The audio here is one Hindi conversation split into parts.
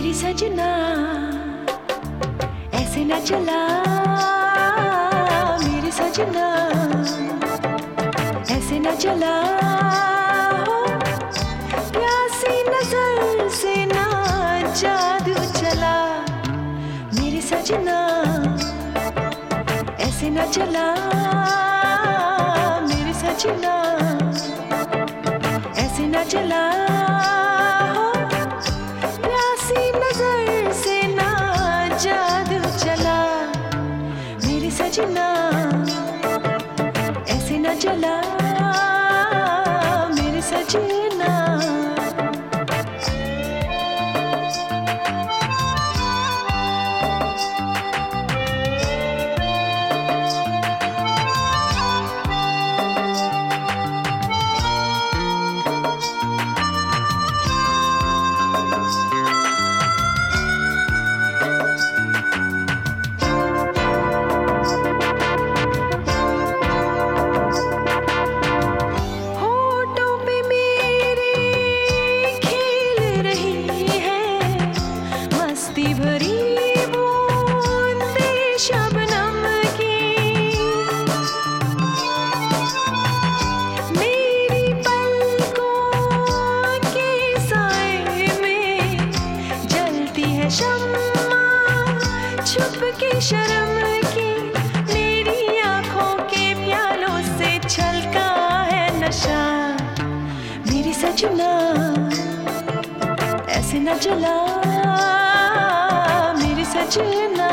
मेरी सजना ऐसे न चला, मेरी सजना ऐसे न चला, प्यासी नजर से ना जादू चला। मेरी सजना ऐसे न चला, मेरी सजना ऐसे न चला, प्यासी नजर से ना जादू चला। मेरी सजना ऐसे न चला, मेरी सजना। छुप के शर्म की मेरी आंखों के प्यालों से छलका है नशा। मेरी सजना ऐसे न चला, मेरी सजना।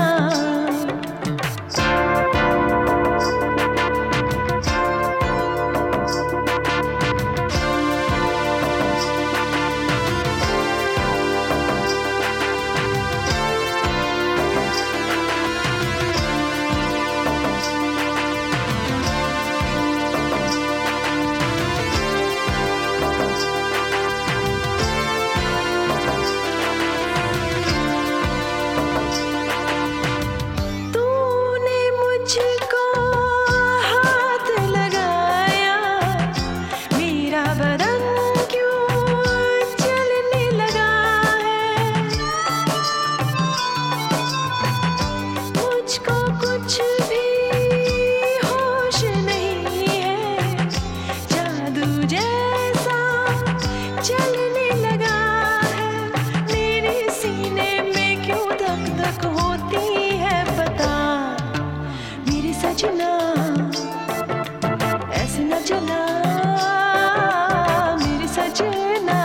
चलने लगा है मेरे सीने में, क्यों धक धक होती है बता। मेरी सजना ऐसे न चला, मेरी सजना।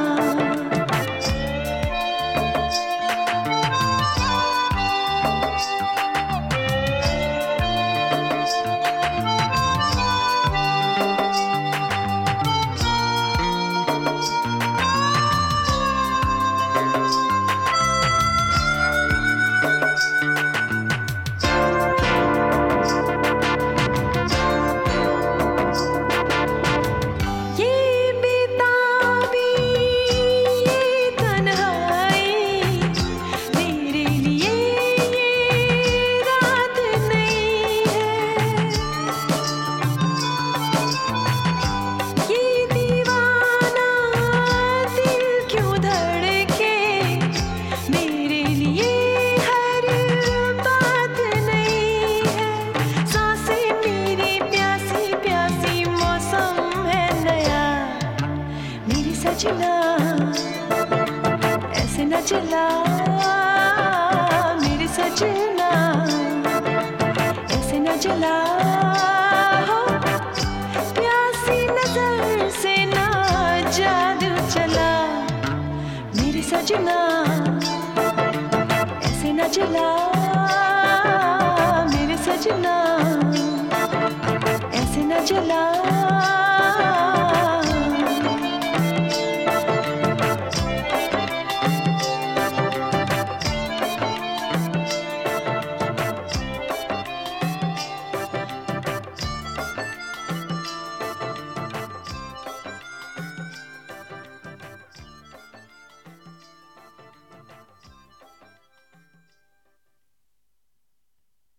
सजना ऐसे न चला, मेरी सजना ऐसे न चला, प्यासी नजर से ना जादू चला। मेरी सजना ऐसे न चला, मेरी सजना ऐसे न चला।